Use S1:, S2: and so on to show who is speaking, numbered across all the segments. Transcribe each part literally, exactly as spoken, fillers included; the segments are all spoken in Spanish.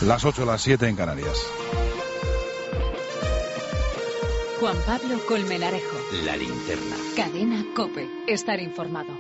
S1: Las ocho, las siete en Canarias.
S2: Juan Pablo Colmenarejo.
S3: La Linterna.
S2: Cadena COPE. Estar informado.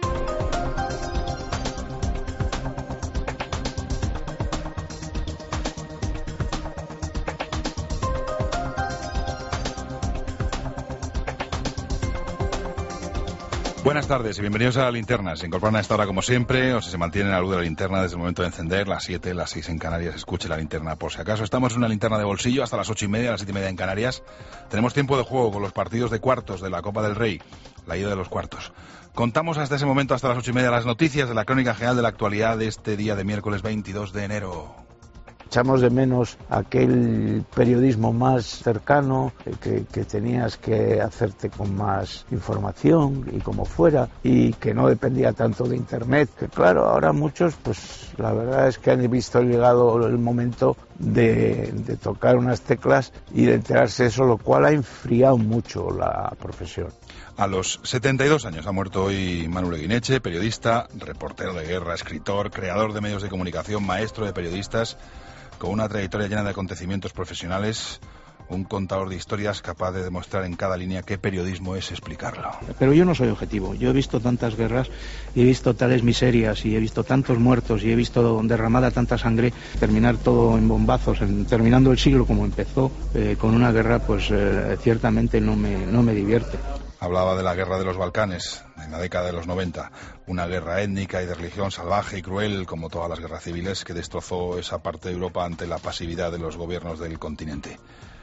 S1: Buenas tardes y bienvenidos a La Linterna. Se incorporan a esta hora como siempre, o si se mantiene la luz de la linterna desde el momento de encender, las siete, las seis en Canarias, escuche La Linterna por si acaso. Estamos en una linterna de bolsillo hasta las ocho y media, las siete y media en Canarias. Tenemos tiempo de juego con los partidos de cuartos de la Copa del Rey, la ida de los cuartos. Contamos hasta ese momento, hasta las ocho y media, las noticias de la crónica general de la actualidad de este día de miércoles veintidós de enero.
S4: Echamos de menos aquel periodismo más cercano, que, que tenías que hacerte con más información y como fuera, y que no dependía tanto de Internet, que claro, ahora muchos, pues la verdad es que han visto llegado el momento de, de tocar unas teclas y de enterarse de eso, lo cual ha enfriado mucho la profesión.
S1: A los setenta y dos años ha muerto hoy Manu Leguineche, periodista, reportero de guerra, escritor, creador de medios de comunicación, maestro de periodistas, con una trayectoria llena de acontecimientos profesionales, un contador de historias capaz de demostrar en cada línea qué periodismo es explicarlo.
S5: Pero yo no soy objetivo. Yo he visto tantas guerras y he visto tales miserias y he visto tantos muertos y he visto derramada tanta sangre, terminar todo en bombazos, en, terminando el siglo como empezó, eh, con una guerra, pues eh, ciertamente no me, no me divierte.
S1: Hablaba de la guerra de los Balcanes, en la década de los noventa, una guerra étnica y de religión salvaje y cruel, como todas las guerras civiles, que destrozó esa parte de Europa ante la pasividad de los gobiernos del continente.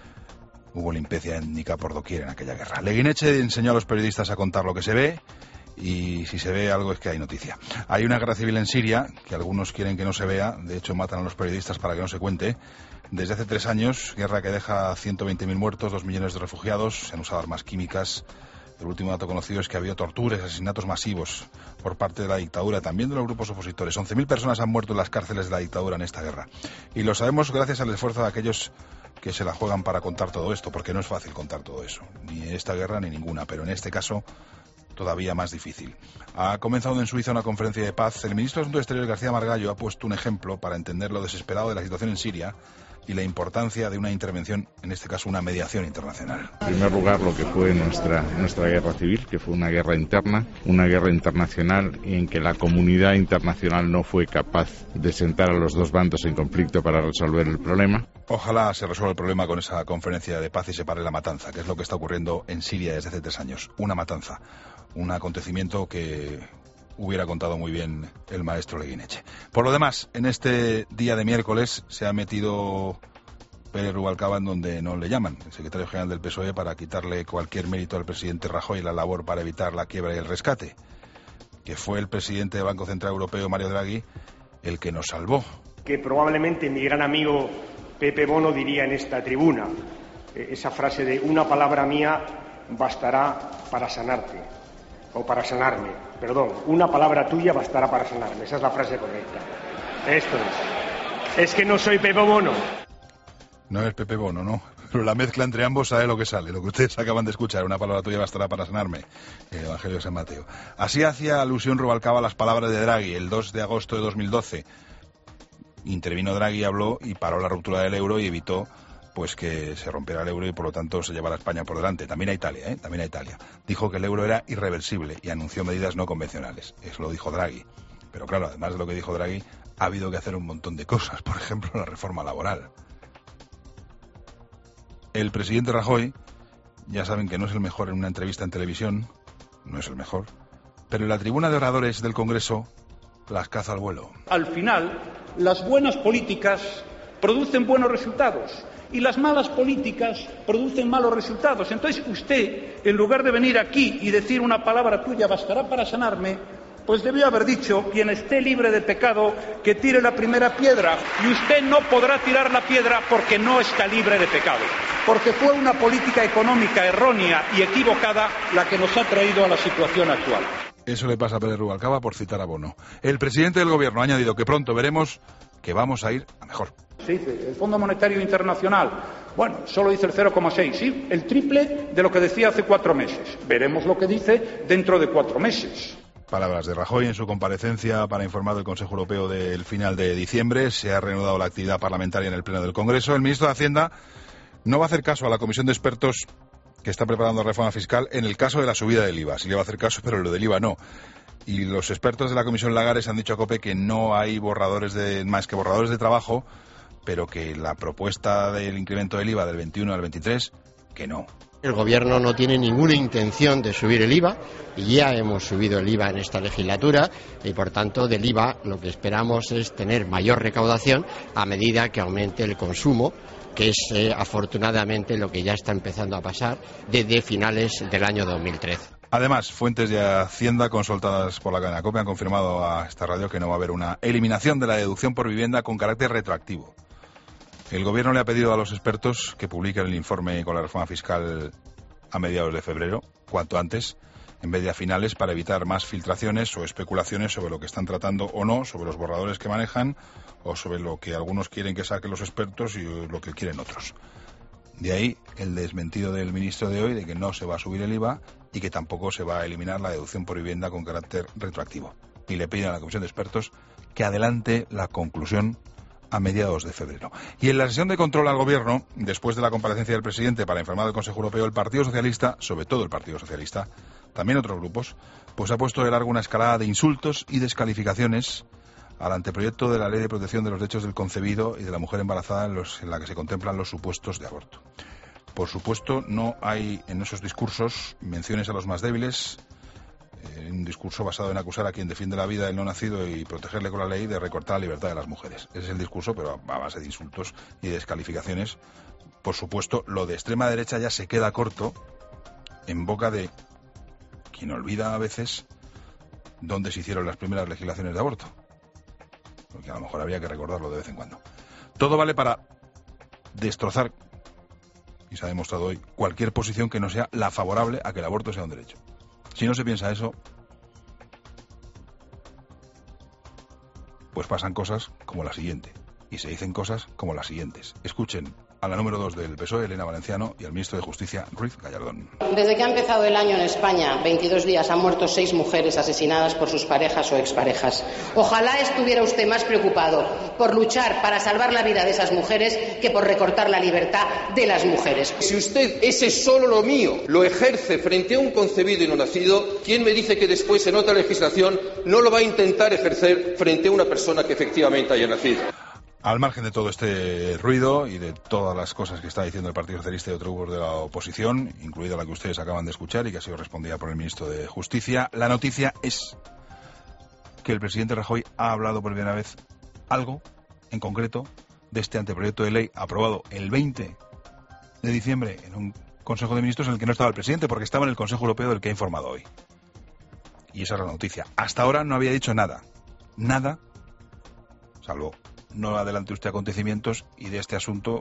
S1: Hubo limpieza étnica por doquier en aquella guerra. Leguineche enseñó a los periodistas a contar lo que se ve, y si se ve algo es que hay noticia. Hay una guerra civil en Siria, que algunos quieren que no se vea, de hecho matan a los periodistas para que no se cuente. Desde hace tres años, guerra que deja ciento veinte mil muertos, dos millones de refugiados, se han usado armas químicas. El último dato conocido es que ha habido torturas, asesinatos masivos por parte de la dictadura, también de los grupos opositores. once mil personas han muerto en las cárceles de la dictadura en esta guerra. Y lo sabemos gracias al esfuerzo de aquellos que se la juegan para contar todo esto, porque no es fácil contar todo eso. Ni en esta guerra ni ninguna, pero en este caso todavía más difícil. Ha comenzado en Suiza una conferencia de paz. El ministro de Asuntos Exteriores, García Margallo, ha puesto un ejemplo para entender lo desesperado de la situación en Siria y la importancia de una intervención, en este caso una mediación internacional.
S6: En primer lugar, lo que fue nuestra, nuestra guerra civil, que fue una guerra interna, una guerra internacional en que la comunidad internacional no fue capaz de sentar a los dos bandos en conflicto para resolver el problema.
S1: Ojalá se resuelva el problema con esa conferencia de paz y se pare la matanza, que es lo que está ocurriendo en Siria desde hace tres años. Una matanza, un acontecimiento que hubiera contado muy bien el maestro Leguineche. Por lo demás, en este día de miércoles se ha metido Pérez Rubalcaba en donde no le llaman, el secretario general del P S O E, para quitarle cualquier mérito al presidente Rajoy en la labor para evitar la quiebra y el rescate, que fue el presidente del Banco Central Europeo, Mario Draghi, el que nos salvó.
S7: Que probablemente mi gran amigo Pepe Bono diría en esta tribuna, esa frase de una palabra mía bastará para sanarte. O para sanarme, perdón, una palabra tuya bastará para sanarme, esa es la frase correcta. Esto es. Es que no soy Pepe Bono.
S1: No es Pepe Bono, no. Pero la mezcla entre ambos sabe lo que sale, lo que ustedes acaban de escuchar, una palabra tuya bastará para sanarme, el Evangelio de San Mateo. Así hacía alusión Rubalcaba a las palabras de Draghi el dos de agosto de dos mil doce. Intervino Draghi, habló y paró la ruptura del euro y evitó pues que se rompiera el euro y por lo tanto se llevara a España por delante, también a Italia, ¿eh? también a Italia. Dijo que el euro era irreversible y anunció medidas no convencionales. Eso lo dijo Draghi. Pero claro, además de lo que dijo Draghi, ha habido que hacer un montón de cosas, por ejemplo, la reforma laboral. El presidente Rajoy, ya saben que no es el mejor en una entrevista en televisión, no es el mejor, pero en la tribuna de oradores del Congreso las caza al vuelo.
S8: Al final, las buenas políticas producen buenos resultados y las malas políticas producen malos resultados. Entonces usted, en lugar de venir aquí y decir una palabra tuya bastará para sanarme, pues debió haber dicho, quien esté libre de pecado, que tire la primera piedra. Y usted no podrá tirar la piedra porque no está libre de pecado. Porque fue una política económica errónea y equivocada la que nos ha traído a la situación actual.
S1: Eso le pasa a Pérez Rubalcaba por citar a Bono. El presidente del gobierno ha añadido que pronto veremos que vamos a ir a mejor.
S8: Se dice, el Fondo Monetario Internacional, bueno, solo dice el cero coma seis, sí, el triple de lo que decía hace cuatro meses. Veremos lo que dice dentro de cuatro meses.
S1: Palabras de Rajoy en su comparecencia para informar del Consejo Europeo del final de diciembre. Se ha reanudado la actividad parlamentaria en el Pleno del Congreso. El ministro de Hacienda no va a hacer caso a la comisión de expertos que está preparando la reforma fiscal en el caso de la subida del I V A. Sí le va a hacer caso, pero lo del I V A no. Y los expertos de la Comisión Lagares han dicho a COPE que no hay borradores de más que borradores de trabajo, pero que la propuesta del incremento del I V A del veintiuno al veintitrés, que no.
S3: El Gobierno no tiene ninguna intención de subir el I V A, y ya hemos subido el I V A en esta legislatura, y por tanto del I V A lo que esperamos es tener mayor recaudación a medida que aumente el consumo, que es eh, afortunadamente lo que ya está empezando a pasar desde finales del año dos mil trece.
S1: Además, fuentes de Hacienda consultadas por la cadena COPE han confirmado a esta radio que no va a haber una eliminación de la deducción por vivienda con carácter retroactivo. El Gobierno le ha pedido a los expertos que publiquen el informe con la reforma fiscal a mediados de febrero, cuanto antes, en vez de a finales, para evitar más filtraciones o especulaciones sobre lo que están tratando o no, sobre los borradores que manejan o sobre lo que algunos quieren que saquen los expertos y lo que quieren otros. De ahí el desmentido del ministro de hoy de que no se va a subir el I V A y que tampoco se va a eliminar la deducción por vivienda con carácter retroactivo. Y le piden a la Comisión de Expertos que adelante la conclusión a mediados de febrero. Y en la sesión de control al Gobierno, después de la comparecencia del presidente para informar del Consejo Europeo, el Partido Socialista, sobre todo el Partido Socialista, también otros grupos, pues ha puesto de largo una escalada de insultos y descalificaciones al anteproyecto de la Ley de Protección de los Derechos del Concebido y de la Mujer Embarazada, en, los, en la que se contemplan los supuestos de aborto. Por supuesto, no hay en esos discursos menciones a los más débiles, eh, un discurso basado en acusar a quien defiende la vida del no nacido y protegerle con la ley de recortar la libertad de las mujeres. Ese es el discurso, pero a base de insultos y descalificaciones. Por supuesto, lo de extrema derecha ya se queda corto en boca de quien olvida a veces dónde se hicieron las primeras legislaciones de aborto. Porque a lo mejor habría que recordarlo de vez en cuando. Todo vale para destrozar, y se ha demostrado hoy, cualquier posición que no sea la favorable a que el aborto sea un derecho. Si no se piensa eso, pues pasan cosas como la siguiente, y se dicen cosas como las siguientes. Escuchen a la número dos del P S O E, Elena Valenciano, y al ministro de Justicia, Ruiz Gallardón.
S9: Desde que ha empezado el año en España, veintidós días, han muerto seis mujeres asesinadas por sus parejas o exparejas. Ojalá estuviera usted más preocupado por luchar para salvar la vida de esas mujeres que por recortar la libertad de las mujeres.
S10: Si usted ese solo lo mío lo ejerce frente a un concebido y no nacido, ¿quién me dice que después en otra legislación no lo va a intentar ejercer frente a una persona que efectivamente haya nacido?
S1: Al margen de todo este ruido y de todas las cosas que está diciendo el Partido Socialista y otros grupos de la oposición, incluida la que ustedes acaban de escuchar y que ha sido respondida por el ministro de Justicia, la noticia es que el presidente Rajoy ha hablado por primera vez algo, en concreto, de este anteproyecto de ley aprobado el veinte de diciembre en un Consejo de Ministros en el que no estaba el presidente, porque estaba en el Consejo Europeo del que ha informado hoy. Y esa es la noticia. Hasta ahora no había dicho nada. Nada, salvo no adelante usted acontecimientos y de este asunto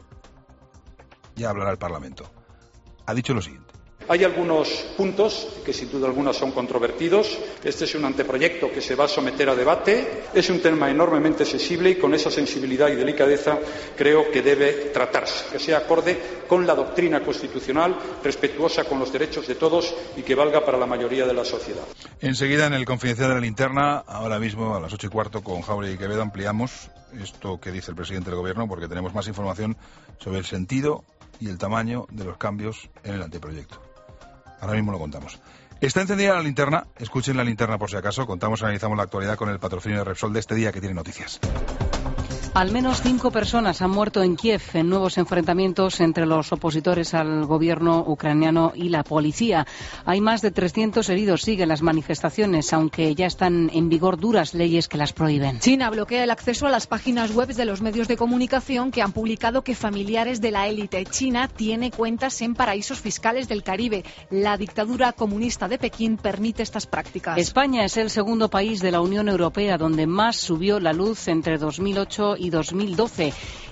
S1: ya hablará el Parlamento. Ha dicho lo siguiente.
S8: Hay algunos puntos que sin duda alguna son controvertidos. Este es un anteproyecto que se va a someter a debate. Es un tema enormemente sensible y con esa sensibilidad y delicadeza creo que debe tratarse, que sea acorde con la doctrina constitucional, respetuosa con los derechos de todos y que valga para la mayoría de la sociedad.
S1: Enseguida en el Confidencial de la Linterna, ahora mismo a las ocho y cuarto con Jauregui y Quevedo, ampliamos esto que dice el presidente del Gobierno porque tenemos más información sobre el sentido y el tamaño de los cambios en el anteproyecto. Ahora mismo lo contamos. Está encendida la linterna, escuchen la linterna por si acaso, contamos y analizamos la actualidad con el patrocinio de Repsol de este día que tiene noticias.
S11: Al menos cinco personas han muerto en Kiev en nuevos enfrentamientos entre los opositores al gobierno ucraniano y la policía. Hay más de trescientos heridos. Siguen las manifestaciones, aunque ya están en vigor duras leyes que las prohíben.
S12: China bloquea el acceso a las páginas web de los medios de comunicación que han publicado que familiares de la élite china tienen cuentas en paraísos fiscales del Caribe. La dictadura comunista de Pekín permite estas prácticas.
S11: España es el segundo país de la Unión Europea donde más subió la luz entre dos mil ocho y dos mil doce.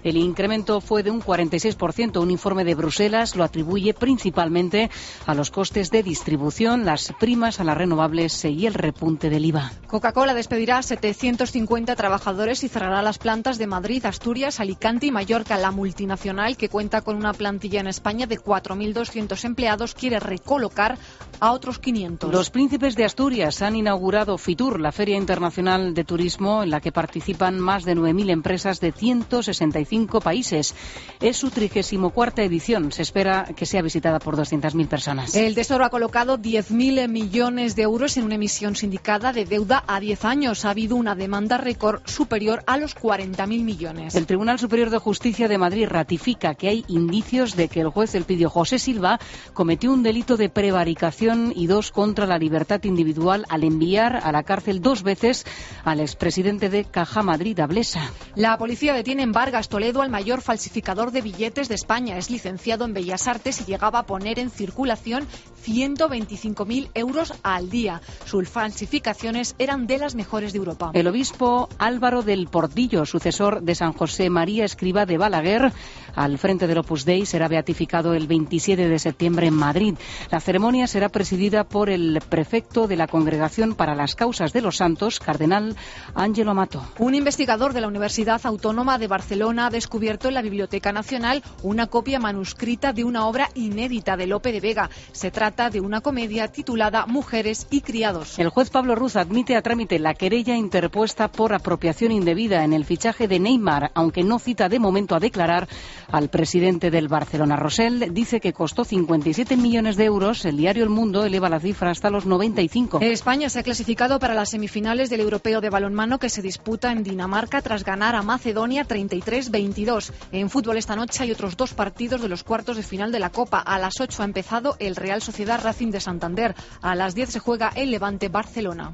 S11: El incremento fue de un cuarenta y seis por ciento. Un informe de Bruselas lo atribuye principalmente a los costes de distribución, las primas a las renovables y el repunte del I V A.
S12: Coca-Cola despedirá a setecientos cincuenta trabajadores y cerrará las plantas de Madrid, Asturias, Alicante y Mallorca. La multinacional, que cuenta con una plantilla en España de cuatro mil doscientos empleados, quiere recolocar a otros quinientos.
S11: Los príncipes de Asturias han inaugurado Fitur, la Feria Internacional de Turismo, en la que participan más de nueve mil empresas de ciento sesenta y cinco países. Es su trigésimo cuarta edición. Se espera que sea visitada por doscientas mil personas.
S12: El Tesoro ha colocado diez mil millones de euros en una emisión sindicada de deuda a diez años. Ha habido una demanda récord superior a los cuarenta mil millones.
S11: El Tribunal Superior de Justicia de Madrid ratifica que hay indicios de que el juez Elpidio José Silva cometió un delito de prevaricación y dos contra la libertad individual al enviar a la cárcel dos veces al expresidente de Caja Madrid, Ablesa.
S12: La policía detiene en Vargas, Toledo, al mayor falsificador de billetes de España. Es licenciado en Bellas Artes y llegaba a poner en circulación ciento veinticinco mil euros al día. Sus falsificaciones eran de las mejores de Europa.
S11: El obispo Álvaro del Portillo, sucesor de San José María Escrivá de Balaguer, al frente del Opus Dei, será beatificado el veintisiete de septiembre en Madrid. La ceremonia será presidida por el prefecto de la Congregación para las Causas de los Santos, cardenal Ángelo Amato.
S12: Un investigador de la Universidad Autónoma de Barcelona ha descubierto en la Biblioteca Nacional una copia manuscrita de una obra inédita de Lope de Vega. Se trata de una comedia titulada Mujeres y criados.
S11: El juez Pablo Ruz admite a trámite la querella interpuesta por apropiación indebida en el fichaje de Neymar, aunque no cita de momento a declarar al presidente del Barcelona. Rosell dice que costó cincuenta y siete millones de euros. El diario El Mundo eleva la cifra hasta los noventa y cinco.
S12: España se ha clasificado para las semifinales del Europeo de Balonmano, que se disputa en Dinamarca tras ganar a Macedonia treinta y tres veintidós. En fútbol esta noche hay otros dos partidos de los cuartos de final de la Copa. A las ocho ha empezado el Real Sociedad Racing de Santander. A las diez se juega el Levante Barcelona.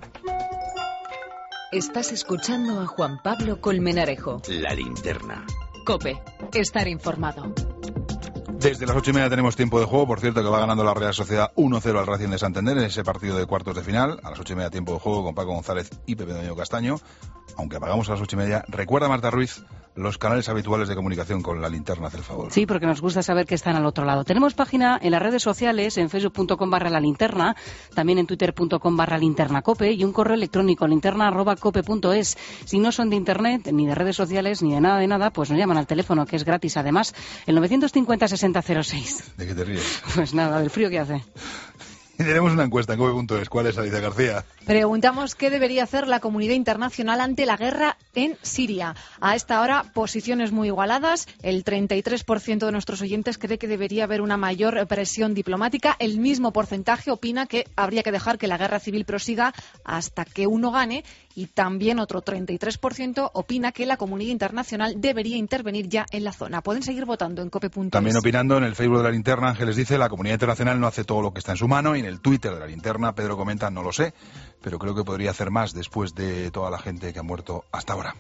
S2: Estás escuchando a Juan Pablo Colmenarejo.
S13: La linterna.
S2: COPE. Estar informado.
S1: Desde las ocho y media tenemos tiempo de juego. Por cierto, que va ganando la Real Sociedad uno cero al Racing de Santander en ese partido de cuartos de final. A las ocho y media tiempo de juego con Paco González y Pepe Doño Castaño. Aunque apagamos a las ocho y media, recuerda, Marta Ruiz, los canales habituales de comunicación con la linterna, haz el favor.
S11: Sí, porque nos gusta saber que están al otro lado. Tenemos página en las redes sociales, en facebook punto com barra la linterna, también en twitter punto com barra linterna cope y un correo electrónico linterna arroba cope punto es. Si no son de internet, ni de redes sociales, ni de nada de nada, pues nos llaman al teléfono, que es gratis además, el novecientos cincuenta sesenta cero seis.
S1: ¿De qué te ríes?
S11: Pues nada, del frío que hace.
S1: Y tenemos una encuesta en cope punto es. ¿Cuál es, Alicia García?
S12: Preguntamos qué debería hacer la comunidad internacional ante la guerra en Siria. A esta hora, posiciones muy igualadas. El treinta y tres por ciento de nuestros oyentes cree que debería haber una mayor presión diplomática. El mismo porcentaje opina que habría que dejar que la guerra civil prosiga hasta que uno gane. Y también otro treinta y tres por ciento opina que la comunidad internacional debería intervenir ya en la zona. Pueden seguir votando en cope punto es.
S1: También opinando en el Facebook de la linterna, Ángeles dice: la comunidad internacional no hace todo lo que está en su mano. Y en el Twitter de la linterna, Pedro comenta: no lo sé, pero creo que podría hacer más después de toda la gente que ha muerto hasta ahora.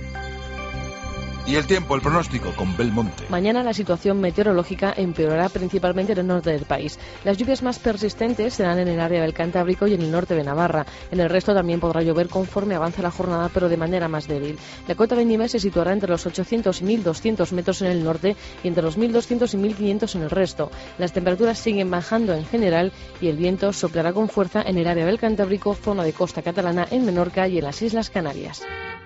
S1: Y el tiempo, el pronóstico con Belmonte.
S14: Mañana la situación meteorológica empeorará principalmente en el norte del país. Las lluvias más persistentes serán en el área del Cantábrico y en el norte de Navarra. En el resto también podrá llover conforme avance la jornada, pero de manera más débil. La cota de nieve se situará entre los ochocientos y mil doscientos metros en el norte y entre los mil doscientos y mil quinientos en el resto. Las temperaturas siguen bajando en general y el viento soplará con fuerza en el área del Cantábrico, zona de costa catalana, en Menorca y en las Islas Canarias.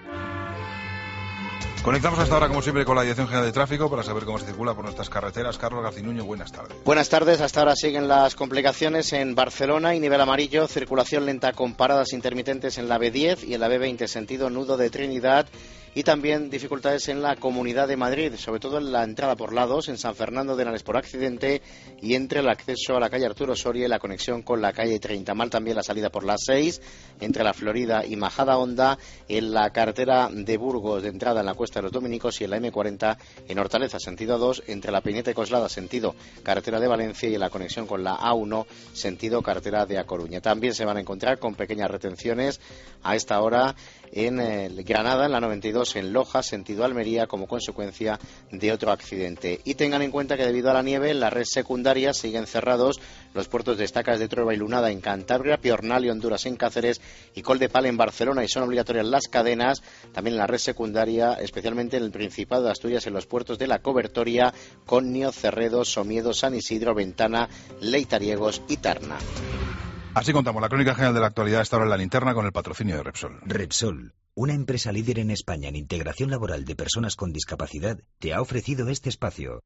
S1: Conectamos hasta ahora, como siempre, con la Dirección General de Tráfico para saber cómo se circula por nuestras carreteras. Carlos Garcinuño, buenas tardes.
S15: Buenas tardes. Hasta ahora siguen las complicaciones en Barcelona y nivel amarillo. Circulación lenta con paradas intermitentes en la B diez y en la B veinte, sentido Nudo de Trinidad. Y también dificultades en la Comunidad de Madrid, sobre todo en la entrada por lados, en San Fernando de Henares por accidente y entre el acceso a la calle Arturo Soria y la conexión con la calle treinta. Mal también la salida por la seis, entre la Florida y Majadahonda, en la carretera de Burgos de entrada en la Cuesta de los Dominicos y en la eme cuarenta en Hortaleza, sentido dos, entre la Peineta y Coslada, sentido carretera de Valencia y en la conexión con la A uno, sentido carretera de A Coruña. También se van a encontrar con pequeñas retenciones a esta hora en eh, Granada, en la noventa y dos heridos en Loja, sentido Almería, como consecuencia de otro accidente. Y tengan en cuenta que debido a la nieve, en la red secundaria siguen cerrados los puertos de Estacas de Trueba y Lunada en Cantabria, Piornal y Honduras en Cáceres y Coldepal en Barcelona, y son obligatorias las cadenas también en la red secundaria, especialmente en el Principado de Asturias, en los puertos de la Cobertoria, Connio, Cerredo, Somiedo, San Isidro, Ventana, Leitariegos y Tarna.
S1: Así contamos la crónica general de la actualidad, esta hora en La Linterna, con el patrocinio de Repsol.
S13: Repsol, una empresa líder en España en integración laboral de personas con discapacidad, te ha ofrecido este espacio.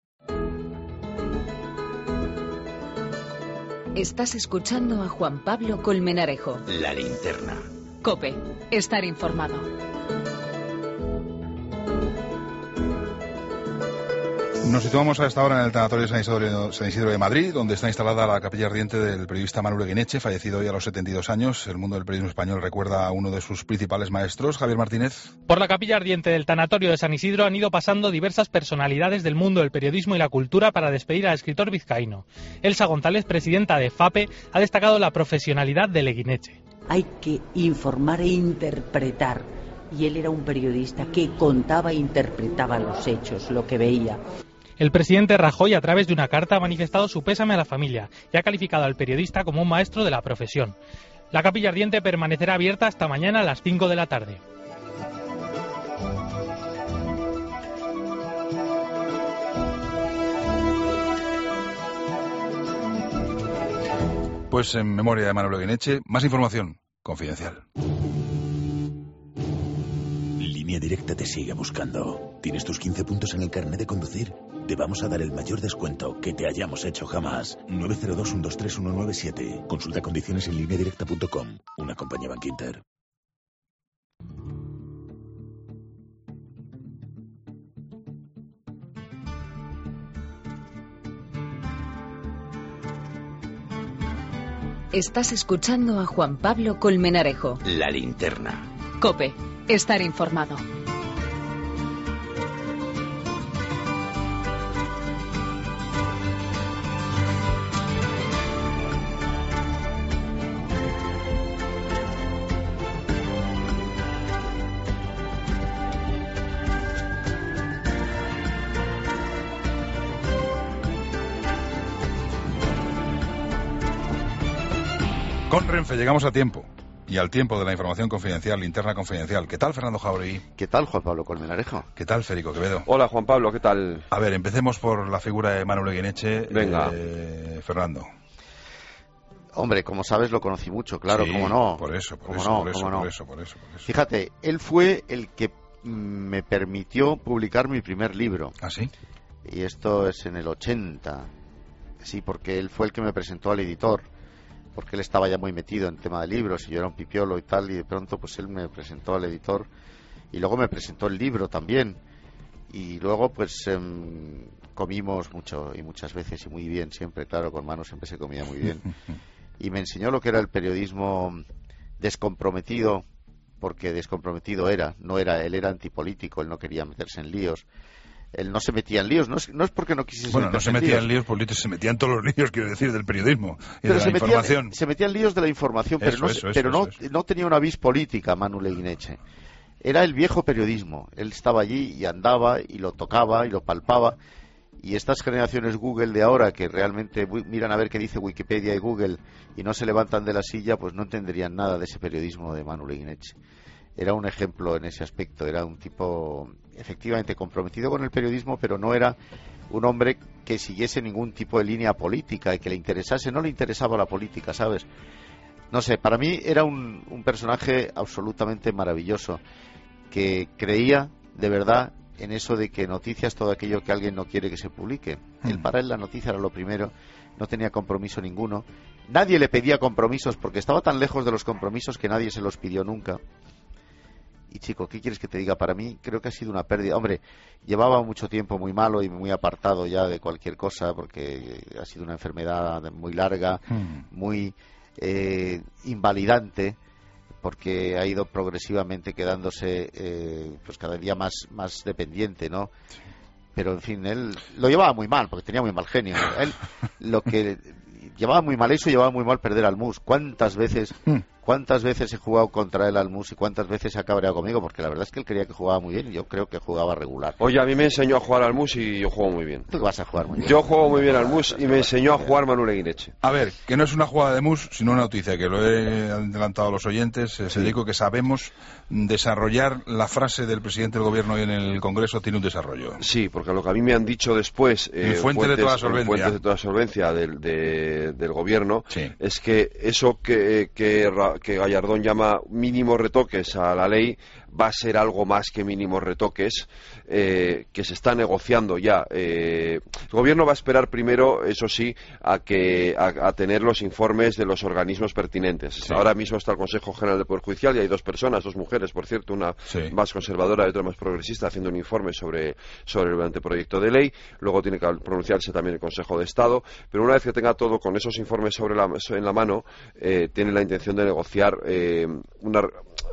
S2: Estás escuchando a Juan Pablo Colmenarejo.
S13: La Linterna.
S2: COPE. Estar informado.
S1: Nos situamos a esta hora en el Tanatorio San Isidro, San Isidro de Madrid, donde está instalada la capilla ardiente del periodista Manu Leguineche, fallecido hoy a los setenta y dos años. El mundo del periodismo español recuerda a uno de sus principales maestros, Javier Martínez.
S16: Por la capilla ardiente del Tanatorio de San Isidro han ido pasando diversas personalidades del mundo del periodismo y la cultura para despedir al escritor vizcaíno. Elsa González, presidenta de FAPE, ha destacado la profesionalidad de Leguineche.
S17: Hay que informar e interpretar. Y él era un periodista que contaba e interpretaba los hechos, lo que veía.
S16: El presidente Rajoy, a través de una carta, ha manifestado su pésame a la familia y ha calificado al periodista como un maestro de la profesión. La capilla ardiente permanecerá abierta hasta mañana a las cinco de la tarde.
S1: Pues en memoria de Manu Leguineche, más información confidencial.
S18: Línea Directa te sigue buscando. ¿Tienes tus quince puntos en el carnet de conducir? Te vamos a dar el mayor descuento que te hayamos hecho jamás. nueve cero dos, uno dos tres, uno nueve siete. Consulta condiciones en línea directa punto com. Una compañía Bankinter.
S2: Estás escuchando a Juan Pablo Colmenarejo.
S13: La Linterna.
S2: COPE. Estar informado.
S1: Con Renfe llegamos a tiempo. Y al tiempo de la información confidencial, linterna confidencial. ¿Qué tal, Fernando Jauregui?
S19: ¿Qué tal, Juan Pablo Colmenarejo?
S1: ¿Qué tal, Federico Quevedo?
S20: Hola, Juan Pablo, ¿qué tal?
S1: A ver, empecemos por la figura de Manu Leguineche.
S20: Venga.
S1: Eh, Fernando.
S19: Hombre, como sabes, lo conocí mucho, claro,
S1: sí,
S19: cómo no.
S1: Por eso, por eso,
S19: no,
S1: por, eso
S19: no.
S1: por eso, por eso, por eso.
S19: Fíjate, él fue el que me permitió publicar mi primer libro.
S1: ¿Ah, sí?
S19: Y esto es en el ochenta. Sí, porque él fue el que me presentó al editor. Porque él estaba ya muy metido en tema de libros y yo era un pipiolo y tal, y de pronto pues él me presentó al editor y luego me presentó el libro también, y luego pues eh, comimos mucho y muchas veces y muy bien, siempre, claro, con Manu siempre se comía muy bien, y me enseñó lo que era el periodismo descomprometido, porque descomprometido era, no era, él era antipolítico, él no quería meterse en líos. Él no se metía en líos, no es, no es porque no quisiese
S1: Bueno, no se metía en líos políticos, se metía en todos los líos, quiero decir, del periodismo y
S19: pero
S1: de la
S19: se metía,
S1: información.
S19: Se metía en líos de la información, pero,
S1: eso,
S19: no,
S1: eso,
S19: pero
S1: eso,
S19: no,
S1: eso.
S19: no tenía una vis política, Manu Leguineche. Era el viejo periodismo. Él estaba allí y andaba y lo tocaba y lo palpaba. Y estas generaciones Google de ahora, que realmente miran a ver qué dice Wikipedia y Google y no se levantan de la silla, pues no entenderían nada de ese periodismo de Manu Leguineche. Era un ejemplo en ese aspecto, era un tipo efectivamente comprometido con el periodismo, pero no era un hombre que siguiese ningún tipo de línea política y que le interesase, no le interesaba la política, ¿sabes? No sé, para mí era un, un personaje absolutamente maravilloso, que creía de verdad en eso de que noticias todo aquello que alguien no quiere que se publique. Mm. Él, para él la noticia era lo primero, no tenía compromiso ninguno, nadie le pedía compromisos porque estaba tan lejos de los compromisos que nadie se los pidió nunca. Y chico, ¿qué quieres que te diga? Para mí creo que ha sido una pérdida. Hombre, llevaba mucho tiempo muy malo y muy apartado ya de cualquier cosa porque ha sido una enfermedad muy larga, mm. muy eh, invalidante, porque ha ido progresivamente quedándose eh, pues cada día más, más dependiente, ¿no? Pero en fin, él lo llevaba muy mal porque tenía muy mal genio. Él lo que llevaba muy mal eso, llevaba muy mal perder al Mus. ¿Cuántas veces cuántas veces he jugado contra él al mus y cuántas veces se ha cabreado conmigo, porque la verdad es que él quería que jugaba muy bien y yo creo que jugaba regular.
S20: Oye, a mí me enseñó a jugar al mus y yo juego muy bien.
S19: Tú vas a jugar muy bien.
S20: Yo juego muy bien al mus y me enseñó a jugar Manuel Eguineche.
S1: A ver, que no es una jugada de mus, sino una noticia, que lo he adelantado a los oyentes, eh, Federico, que sabemos desarrollar la frase del presidente del gobierno hoy en el Congreso tiene un desarrollo.
S20: Sí, porque lo que a mí me han dicho después, eh,
S1: fuentes, fuentes de toda solvencia,
S20: fuentes de toda solvencia del, de, del gobierno,
S1: sí.
S20: es que eso que, que, que Gallardón llama mínimos retoques a la ley va a ser algo más que mínimos retoques, eh, que se está negociando ya. Eh, el gobierno va a esperar primero, eso sí, a que a, a tener los informes de los organismos pertinentes. Sí. Ahora mismo está el Consejo General del Poder Judicial y hay dos personas, dos mujeres, por cierto, una sí. más conservadora y otra más progresista, haciendo un informe sobre, sobre el anteproyecto de ley. Luego tiene que pronunciarse también el Consejo de Estado. Pero una vez que tenga todo con esos informes sobre la, en la mano, eh, tiene la intención de negociar eh, una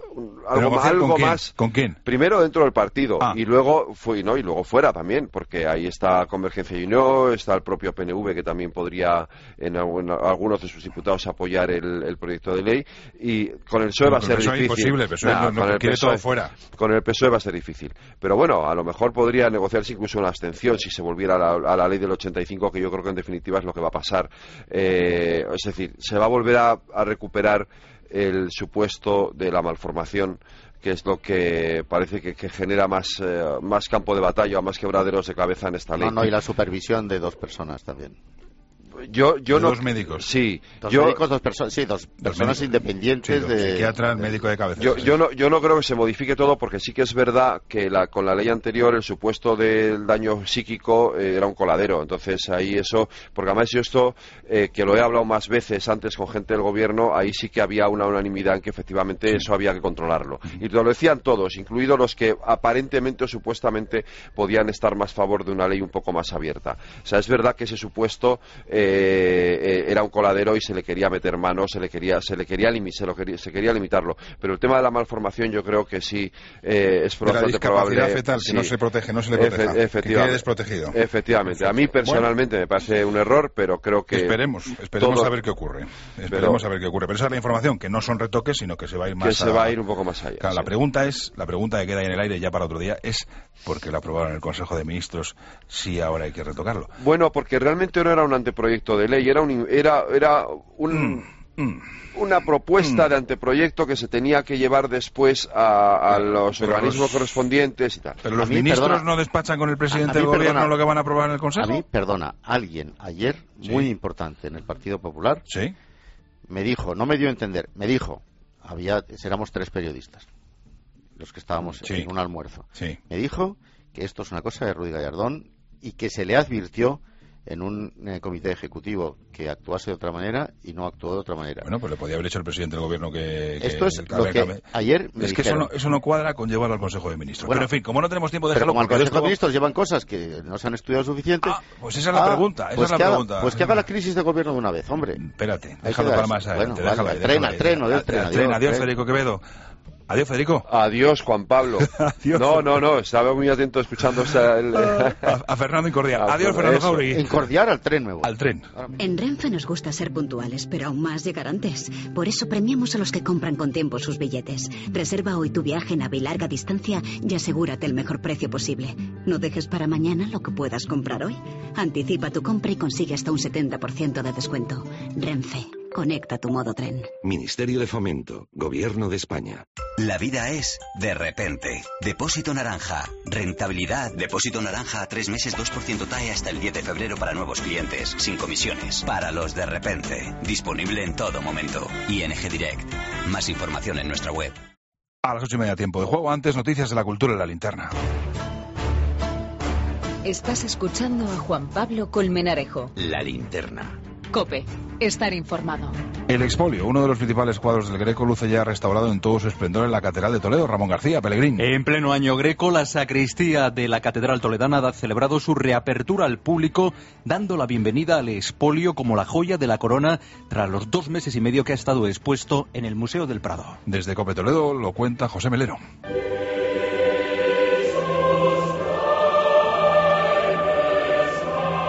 S20: algo, algo
S1: ¿con
S20: más.
S1: ¿Con quién?
S20: Primero dentro del partido
S1: ah.
S20: y luego fue, ¿no? y luego fuera también, porque ahí está Convergencia y Unión, está el propio P N V que también podría en, en algunos de sus diputados apoyar el, el proyecto de ley, y con el P S O E no, va a ser difícil.
S1: Es imposible, el P S O E nah, no, no, con el quiere P S O E, todo fuera.
S20: Con el P S O E va a ser difícil. Pero bueno, a lo mejor podría negociarse incluso una abstención si se volviera a la, a la ley del ochenta y cinco, que yo creo que en definitiva es lo que va a pasar. Eh, es decir, se va a volver a, a recuperar el supuesto de la malformación, que es lo que parece que, que genera más, eh, más campo de batalla, más quebraderos de cabeza en esta ley.
S19: No, no, y la supervisión de dos personas también.
S20: Yo, yo
S1: de
S20: no,
S1: dos médicos.
S20: Sí,
S19: dos
S20: yo,
S19: médicos, dos personas, sí, dos, dos personas médicos independientes
S1: sí,
S19: de
S1: psiquiatra, médico de cabeza.
S20: Yo,
S1: sí.
S20: yo no, yo no creo que se modifique todo, porque sí que es verdad que la, con la ley anterior el supuesto del daño psíquico eh, era un coladero. Entonces ahí eso, porque además yo esto eh, que lo he hablado más veces antes con gente del gobierno, ahí sí que había una unanimidad en que efectivamente sí. eso había que controlarlo. Y lo decían todos, incluidos los que aparentemente o supuestamente podían estar más a favor de una ley un poco más abierta. O sea, es verdad que ese supuesto eh, era un coladero y se le quería meter mano, se le quería, se le quería, se lo quería, se quería limitarlo. Pero el tema de la malformación yo creo que sí eh, es
S1: bastante
S20: de la
S1: discapacidad
S20: probable.
S1: fetal,
S20: sí.
S1: que no se protege, no se le proteja,
S20: Efe, efectivamente,
S1: que quede desprotegido.
S20: Efectivamente. A mí personalmente bueno, me parece un error, pero creo que
S1: esperemos, esperemos
S20: todo,
S1: a ver qué ocurre. Esperemos pero, a ver qué ocurre. Pero esa es la información, que no son retoques, sino que se va a ir más.
S20: Que se
S1: a,
S20: va a ir un poco más allá.
S1: Claro,
S20: sí.
S1: La pregunta es, la pregunta que queda ahí en el aire ya para otro día es ¿por qué lo aprobaron en el Consejo de Ministros si ahora hay que retocarlo?
S20: Bueno, porque realmente no era un anteproyecto de ley, era un era era un
S1: mm, mm.
S20: una propuesta
S1: mm.
S20: de anteproyecto que se tenía que llevar después a, a los
S1: pero
S20: organismos
S1: los,
S20: correspondientes y tal.
S1: Pero los
S19: mí,
S1: ministros
S19: perdona,
S1: no despachan con el presidente
S19: a, a
S1: del gobierno
S19: perdona,
S1: lo que van a aprobar en el Consejo.
S19: A mí, perdona, alguien ayer, sí. muy importante en el Partido Popular,
S1: ¿sí?
S19: me dijo, no me dio a entender, me dijo, había, éramos tres periodistas, los que estábamos
S1: sí.
S19: en un almuerzo,
S1: sí.
S19: me dijo que esto es una cosa de Rudy Gallardón y que se le advirtió en un eh, comité ejecutivo que actuase de otra manera y no actuó de otra manera.
S1: Bueno, pues le podía haber hecho el presidente del gobierno que... que
S19: Esto es
S1: el,
S19: lo que cabe. Ayer me
S1: Es que
S19: dijeron.
S1: eso no, eso no cuadra con llevarlo al Consejo de Ministros.
S19: Bueno,
S1: pero en fin, como no tenemos tiempo de
S19: dejarlo...
S1: Pero
S19: como al Consejo de Ministros llevan cosas que no se han estudiado suficiente...
S1: Ah, pues esa es la ah, pregunta, esa
S19: pues
S1: es la
S19: haga,
S1: pregunta.
S19: Pues que haga la crisis de gobierno de una vez, hombre.
S1: Espérate, déjalo para más adelante.
S19: Bueno,
S1: déjalo
S19: vale,
S1: ahí,
S19: tren,
S1: déjalo
S19: tren,
S1: ahí.
S19: adiós, tren,
S1: Tren,
S19: adiós,
S1: adiós,
S19: tren.
S1: Federico Quevedo. Adiós, Federico.
S20: Adiós, Juan Pablo.
S1: Adiós.
S20: No, no, no, estaba muy atento escuchando esa, el...
S1: a, a Fernando Incordiar. A, Adiós, Fernando Jauregui.
S19: Incordiar al tren nuevo.
S1: Al tren.
S21: En Renfe nos gusta ser puntuales, pero aún más llegar antes. Por eso premiamos a los que compran con tiempo sus billetes. Reserva hoy tu viaje en AVE y larga distancia y asegúrate el mejor precio posible. No dejes para mañana lo que puedas comprar hoy. Anticipa tu compra y consigue hasta un setenta por ciento de descuento. Renfe. Conecta tu modo tren.
S22: Ministerio de Fomento, Gobierno de España.
S23: La vida es de repente. Depósito Naranja. Rentabilidad. Depósito Naranja a tres meses, dos por ciento T A E hasta el diez de febrero para nuevos clientes. Sin comisiones. Para los de repente. Disponible en todo momento. I N G Direct. Más información en nuestra web.
S1: A las ocho y media tiempo de juego. Antes, noticias de la cultura en la linterna.
S2: Estás escuchando a Juan Pablo Colmenarejo.
S23: La linterna.
S12: COPE. Estar informado.
S1: El expolio, uno de los principales cuadros del Greco, luce ya restaurado en todo su esplendor en la Catedral de Toledo. Ramón García, Pellegrín.
S24: En pleno año Greco, la sacristía de la Catedral Toledana ha celebrado su reapertura al público, dando la bienvenida al expolio como la joya de la corona tras los dos meses y medio que ha estado expuesto en el Museo del Prado.
S1: Desde COPE Toledo lo cuenta José Melero.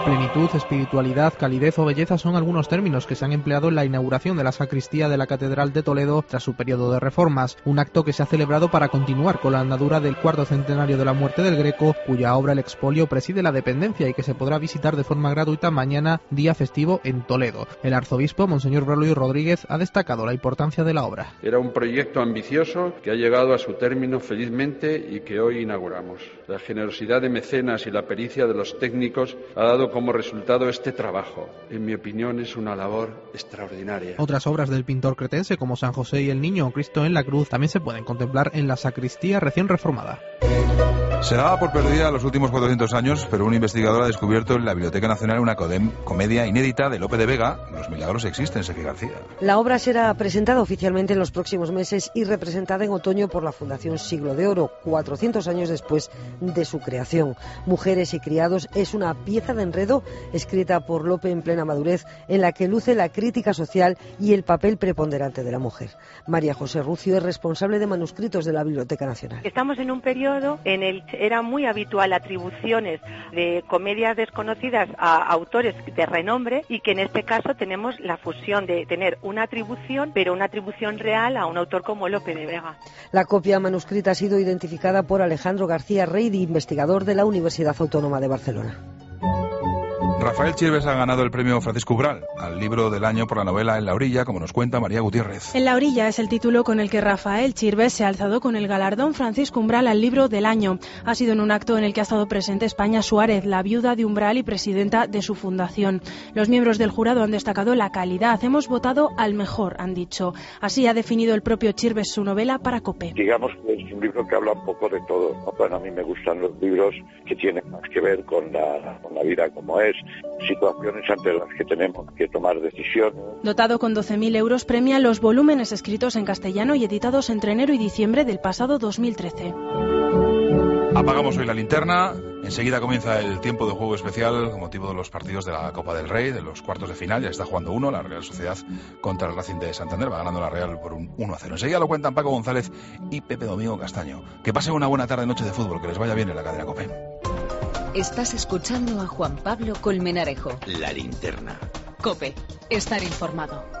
S4: Plenitud, espiritualidad, calidez o belleza son algunos términos que se han empleado en la inauguración de la sacristía de la Catedral de Toledo tras su periodo de reformas, un acto que se ha celebrado para continuar con la andadura del cuarto centenario de la muerte del Greco, cuya obra El expolio preside la dependencia y que se podrá visitar de forma gratuita mañana, día festivo, en Toledo. El arzobispo, Monseñor Braulio Rodríguez, ha destacado la importancia de la obra.
S5: Era un proyecto ambicioso que ha llegado a su término felizmente y que hoy inauguramos. La generosidad de mecenas y la pericia de los técnicos ha dado como resultado este trabajo. En mi opinión es una labor extraordinaria.
S4: Otras obras del pintor cretense como San José y el Niño o Cristo en la Cruz también se pueden contemplar en la sacristía recién reformada.
S1: Se daba por perdida los últimos cuatrocientos años, pero un investigador ha descubierto en la Biblioteca Nacional una comedia inédita de Lope de Vega, Los milagros existen, Seque García.
S6: La obra será presentada oficialmente en los próximos meses y representada en otoño por la Fundación Siglo de Oro, cuatrocientos años después de su creación. Mujeres y criados es una pieza de enredo escrita por Lope en plena madurez, en la que luce la crítica social y el papel preponderante de la mujer. María José Rucio es responsable de manuscritos de la Biblioteca Nacional.
S7: Estamos en un periodo en el que era muy habitual atribuciones de comedias desconocidas a autores de renombre y que en este caso tenemos la fusión de tener una atribución, pero una atribución real a un autor como Lope de Vega.
S6: La copia manuscrita ha sido identificada por Alejandro García Reidi, investigador de la Universidad Autónoma de Barcelona.
S1: Rafael Chirves ha ganado el premio Francisco Umbral al libro del año por la novela En la orilla, como nos cuenta María Gutiérrez.
S25: En la orilla es el título con el que Rafael Chirves se ha alzado con el galardón Francisco Umbral al libro del año. Ha sido en un acto en el que ha estado presente España Suárez, la viuda de Umbral y presidenta de su fundación. Los miembros del jurado han destacado la calidad. Hemos votado al mejor, han dicho. Así ha definido el propio Chirves su novela para COPE.
S26: Digamos que es un libro que habla un poco de todo. Bueno, a mí me gustan los libros que tienen más que ver con la, con la vida como es, situaciones ante las que tenemos que tomar decisiones.
S25: Dotado con doce mil euros, premia los volúmenes escritos en castellano y editados entre enero y diciembre del pasado dos mil trece.
S1: Apagamos hoy la linterna. Enseguida comienza el tiempo de juego especial con motivo de los partidos de la Copa del Rey, de los cuartos de final. Ya está jugando uno, la Real Sociedad contra el Racing de Santander. Va ganando la Real por un uno a cero. Enseguida lo cuentan Paco González y Pepe Domingo Castaño. Que pasen una buena tarde, noche de fútbol. Que les vaya bien en la cadena COPE.
S2: Estás escuchando a Juan Pablo Colmenarejo.
S18: La linterna.
S2: COPE. Estar informado.